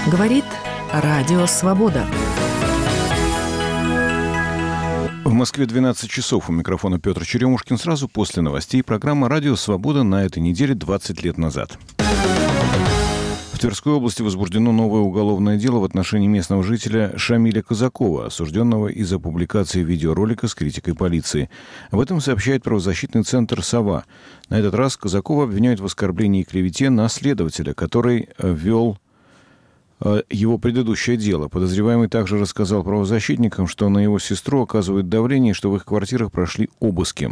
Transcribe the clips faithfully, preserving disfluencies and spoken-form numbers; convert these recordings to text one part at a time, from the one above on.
Говорит Радио Свобода. В Москве двенадцать часов. У микрофона Петр Черемушкин. Сразу после новостей программа «Радио Свобода» на этой неделе двадцать лет назад. В Тверской области возбуждено новое уголовное дело в отношении местного жителя Шамиля Казакова, осужденного из-за публикации видеоролика с критикой полиции. Об этом сообщает правозащитный центр «Сова». На этот раз Казакова обвиняют в оскорблении и клевете на следователя, который вел его предыдущее дело. Подозреваемый также рассказал правозащитникам, что на его сестру оказывают давление, что в их квартирах прошли обыски.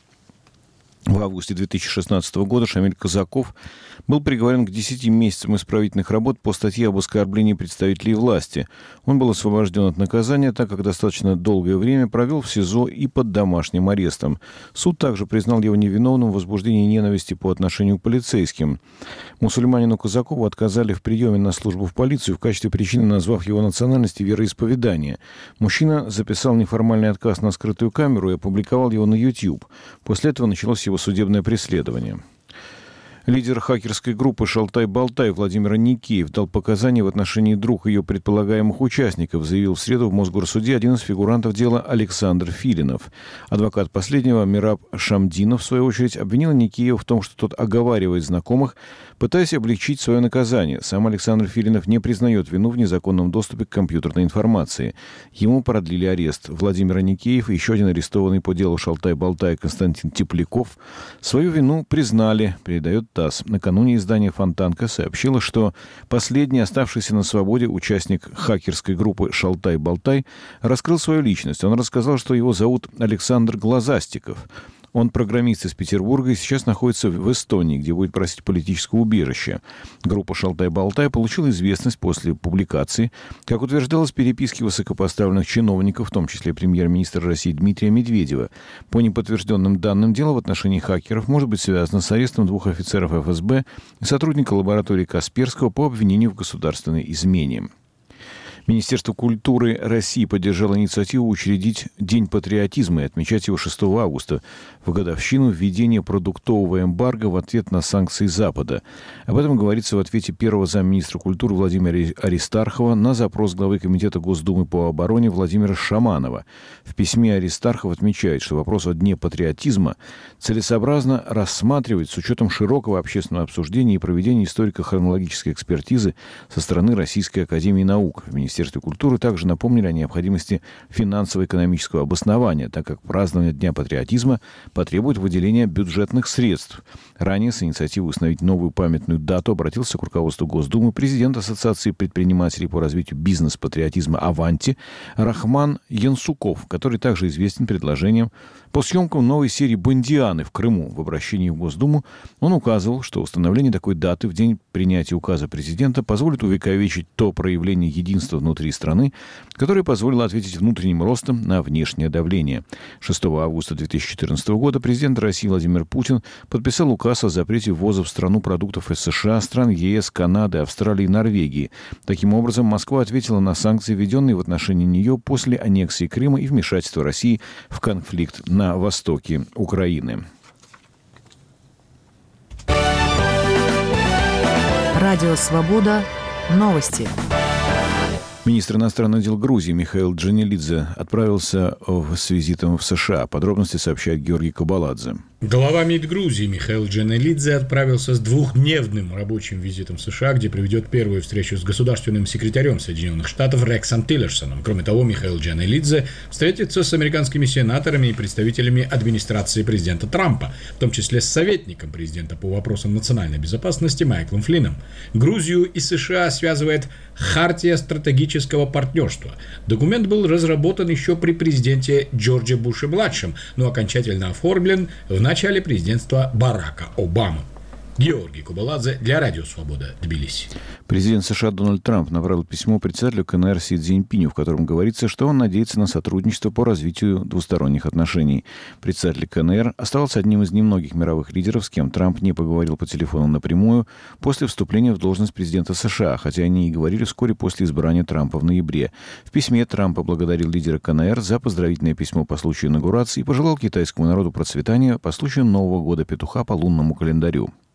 В августе две тысячи шестнадцатого года Шамиль Казаков был приговорен к десяти месяцам исправительных работ по статье об оскорблении представителей власти. Он был освобожден от наказания, так как достаточно долгое время провел в СИЗО и под домашним арестом. Суд также признал его невиновным в возбуждении ненависти по отношению к полицейским. Мусульманину Казакову отказали в приеме на службу в полицию, в качестве причины назвав его национальность и вероисповедание. Мужчина записал неформальный отказ на скрытую камеру и опубликовал его на YouTube. После этого началось его судебное преследование. Лидер хакерской группы «Шалтай-Болтай» Владимир Никеев дал показания в отношении двух ее предполагаемых участников, заявил в среду в Мосгорсуде один из фигурантов дела Александр Филинов. Адвокат последнего Мираб Шамдинов, в свою очередь, обвинил Никеева в том, что тот оговаривает знакомых, пытаясь облегчить свое наказание. Сам Александр Филинов не признает вину в незаконном доступе к компьютерной информации. Ему продлили арест. Владимир Никеев и еще один арестованный по делу «Шалтай-Болтай» Константин Тепляков свою вину признали, передает ТАСС. Накануне издание «Фонтанка» сообщило, что последний, оставшийся на свободе участник хакерской группы «Шалтай-Болтай», раскрыл свою личность. Он рассказал, что его зовут Александр Глазастиков. Он программист из Петербурга и сейчас находится в Эстонии, где будет просить политического убежища. Группа «Шалтай-Болтай» получила известность после публикации, как утверждалось в переписке высокопоставленных чиновников, в том числе премьер-министра России Дмитрия Медведева. По неподтвержденным данным, дело в отношении хакеров может быть связано с арестом двух офицеров эф эс бэ и сотрудника лаборатории Касперского по обвинению в государственной измене. Министерство культуры России поддержало инициативу учредить День патриотизма и отмечать его шестого августа в годовщину введения продуктового эмбарго в ответ на санкции Запада. Об этом говорится в ответе первого замминистра культуры Владимира Аристархова на запрос главы Комитета Госдумы по обороне Владимира Шаманова. В письме Аристархов отмечает, что вопрос о Дне патриотизма целесообразно рассматривать с учетом широкого общественного обсуждения и проведения историко-хронологической экспертизы со стороны Российской академии наук. В Министерстве В Министерстве культуры также напомнили о необходимости финансово-экономического обоснования, так как празднование Дня патриотизма потребует выделения бюджетных средств. Ранее с инициативой установить новую памятную дату обратился к руководству Госдумы президент Ассоциации предпринимателей по развитию бизнес-патриотизма «Аванти» Рахман Янсуков, который также известен предложением по съемкам новой серии «Бондианы» в Крыму. В обращении в Госдуму он указывал, что установление такой даты в день принятия указа президента позволит увековечить то проявление единства внутри страны, которое позволило ответить внутренним ростом на внешнее давление. шестого августа две тысячи четырнадцатого года президент России Владимир Путин подписал указ о запрете ввоза в страну продуктов из США, стран е эс, Канады, Австралии и Норвегии. Таким образом, Москва ответила на санкции, введенные в отношении нее после аннексии Крыма и вмешательства России в конфликт на востоке Украины. Радио Свобода. Новости. Министр иностранных дел Грузии Михаил Джанелидзе отправился с визитом в США. Подробности сообщает Георгий Кабаладзе. Глава МИД Грузии Михаил Джанелидзе отправился с двухдневным рабочим визитом в США, где проведет первую встречу с государственным секретарем Соединенных Штатов Рексом Тиллерсоном. Кроме того, Михаил Джанелидзе встретится с американскими сенаторами и представителями администрации президента Трампа, в том числе с советником президента по вопросам национальной безопасности Майклом Флинном. Грузию и США связывает Хартия стратегического партнерства. Документ был разработан еще при президенте Джорджи Буше-младшем, но окончательно оформлен в начале президентства Барака Обамы. Георгий Кубаладзе для Радио Свобода, Тбилиси. Президент США Дональд Трамп направил письмо председателю ка эн эр Си Цзиньпиню, в котором говорится, что он надеется на сотрудничество по развитию двусторонних отношений. Председатель ка эн эр оставался одним из немногих мировых лидеров, с кем Трамп не поговорил по телефону напрямую после вступления в должность президента США, хотя они и говорили вскоре после избрания Трампа в ноябре. В письме Трамп поблагодарил лидера ка эн эр за поздравительное письмо по случаю инаугурации и пожелал китайскому народу процветания по случаю Нового года петуха по лунному календарю.